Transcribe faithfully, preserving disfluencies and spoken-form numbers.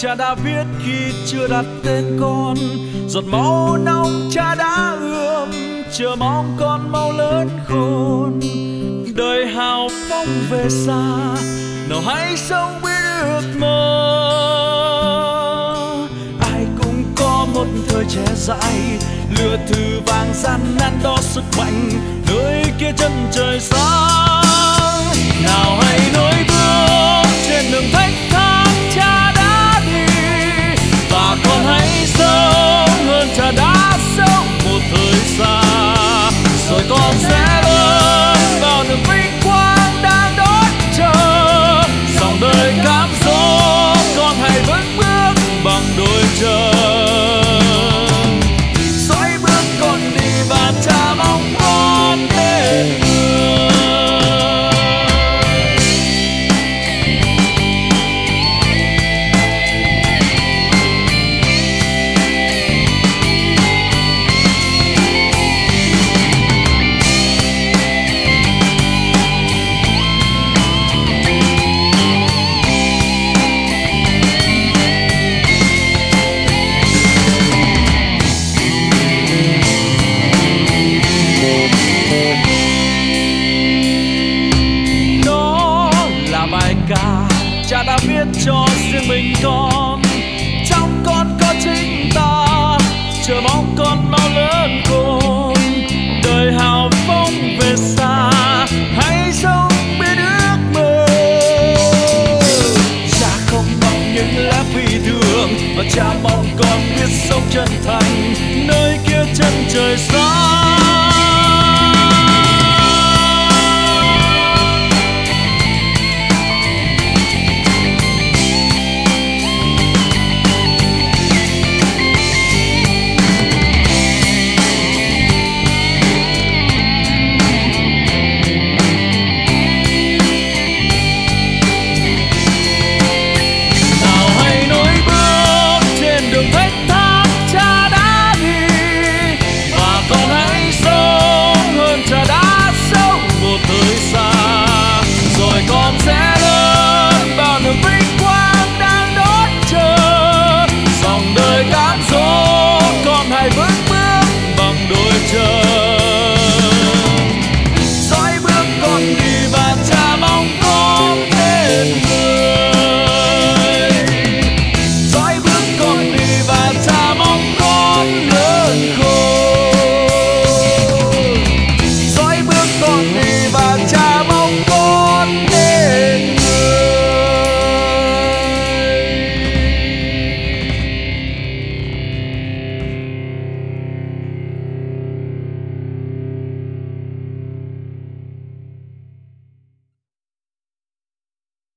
cha đã viết khi chưa đặt tên con. Giọt máu nóng cha đã ươm, chờ mong con mau lớn khôn. Đời hào phóng về xa, nào hãy sống biết ước mơ. Ai cũng có một thời trẻ dại, lửa thử vàng gian nan đo sức mạnh. Nơi kia chân trời sáng, nào hãy nối bước trên đường thách thác cha đã đi. Và con hãy sống hơn cha đã sống một thời xa. Rồi con sẽ lớn vào niềm vinh quang đang đón chờ. Dòng đời cám dỗ, con hãy vững bước bằng đôi chân. Dõi bước con đi và cha mong con đến người. Cha đã viết cho riêng mình con, trong con có chính ta, chờ mong con mau lớn khôn. Đời hào phóng về xa, hãy sống biết ước mơ. Cha không mong những lá phi thường, và cha mong con biết sống chân thành. Nơi kia chân trời xa,